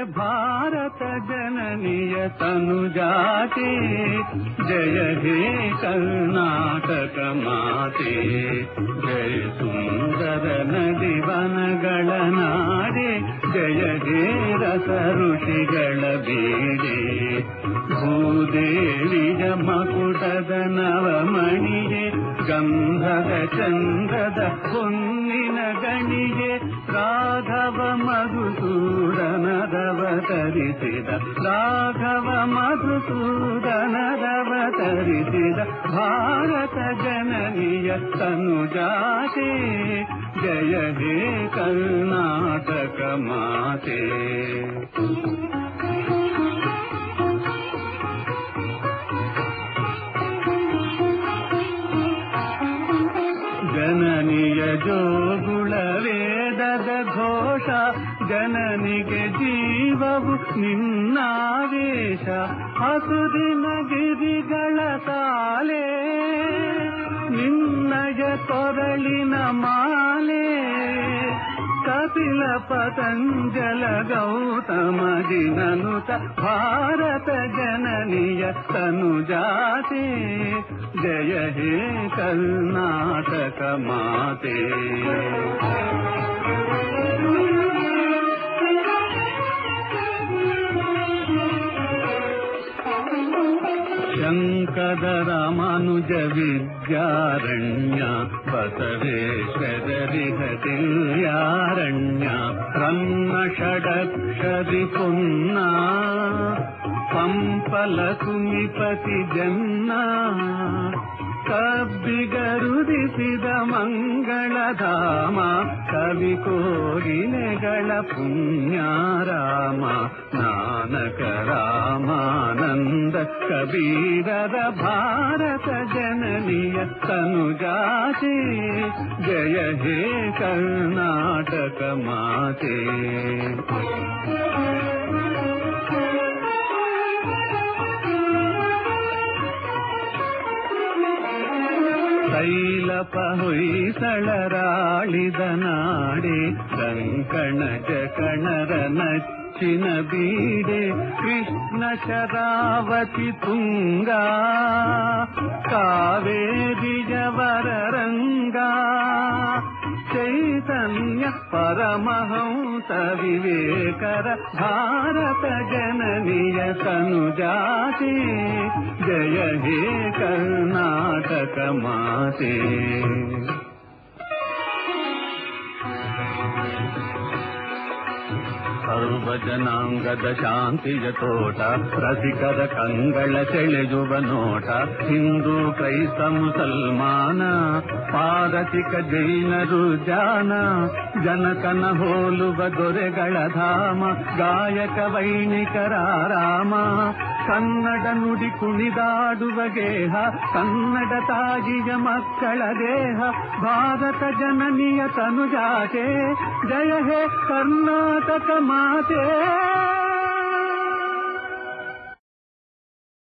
ಭಾರತ ಜನನಿಯ ತನುಜಾತೆ ಜಯ ಹೇ ಕರ್ನಾಟಕ ಮಾತೆ ಜಯ ಸುಂದರ ನದಿ ವನಗಳ ನಾಡೆ ಜಯ ಹೇ ರಸ ಋಷಿಗಳ ಬೀಡೆ ಭೂದೇವಿಯ ಮಕುಟದ ನವಮಣಿಗೆ ಗಂಧದ ಚಂದದ ಹೊನ್ನಿನ ಗಣಿಗೆ ರಾಘವ ಮಧುಸೂದನದವತರಿಸಿದ ರಾಘವ ಮಧುಸೂದನದವತರಿಸಿದ ಭಾರತ ಜನನಿಯ ತನುಜಾತೆ ಜಯ ಹೇ ಕರ್ನಾಟಕ ಮಾತೆ ಜನನಿಯ ಜೋಗುಳ ವೇದದ ಘೋಷ ಜನನಿಗೆ ಜೀವವು ನಿನ್ನಾವೇಶ ಹಸುದಿನ ಗಿರಿಗಳ ಸಾಲೆ ನಿನ್ನಯ ತೊರಳಿನ ಮಾಲೆ ಕಪಿಲ ಪತಂಜಲ ಗೌತಮ ದಿನನುತ ಭಾರತ ಜನನಿಯ ತನುಜಾತೆ ಜಯ ಹೇ ಕರ್ನಾಟಕ ಮಾತೆ ಶಂಕರ ರಾಮಾನುಜ ವಿದ್ಯಾರಣ್ಯ ಬಸವೇಶ್ವರರಿಹ ದಿವ್ಯಾರಣ್ಯ ರನ್ನ ಷಡಕ್ಷರಿ ಪುನ್ನ ಪಂಪಲ ಕುಮಿಪತಿ ಜನ್ನ ಕಬ್ಬಿಗರುದಿಸಿದ ಮಂಗಳಧಾಮ ಕವಿ ಕೋಗಿಲೆಗಳ ಪುಣ್ಯಾರಾಮ ನಾನಕ ರಾಮಾನಂದ ಕಬೀರರ ಭಾರತ ಜನನಿಯ ತನುಜಾತೆ ಜಯ ಹೇ ಕರ್ನಾಟಕ ಮಾತೆ ತೈಲಪ ಹೊಯ್ಸಳರಾಳಿದ ನಾಡೆ ಕಂಕಣ ಜಕಣರ ನಚ್ಚಿನ ಬೀಡೆ ಕೃಷ್ಣ ಶರಾವತಿ ತುಂಗ ಕಾವೇರಿಯವರ ರಂಗ ಚೈತನ್ಯ ಪರಮಹಂಸ ವಿವೇಕರ ಭಾರತ ಜನನಿಯ ತನುಜಾತೆ ಜಯ ಹೇ ಕರ್ನಾಟಕ ಮಾತೆ ಸರ್ವ ಜನಾಂಗದ ಶಾಂತಿಯ ತೋಟ ರಸಿಕರ ಕಂಗಳ ಸೆಳೆಯುವ ನೋಟ ಹಿಂದೂ ಕ್ರೈಸ್ತ ಮುಸಲ್ಮಾನ ಪಾರಸಿಕ ಜೈನರು ಜಾನ ಜನಕನ ಹೋಲುವ ದೊರೆಗಳ ಧಾಮ ಗಾಯಕ ವೈಣಿಕರ ರಾಮ ಕನ್ನಡ ನುಡಿ ಕುಣಿದಾಡುವ ಗೇಹ ಕನ್ನಡ ತಾಯಿಯ ಮಕ್ಕಳ ದೇಹ ಭಾರತ ಜನನಿಯ ತನುಜಾತೆ ಜಯ ಹೇ ಕರ್ನಾಟಕ ಮಾತೆ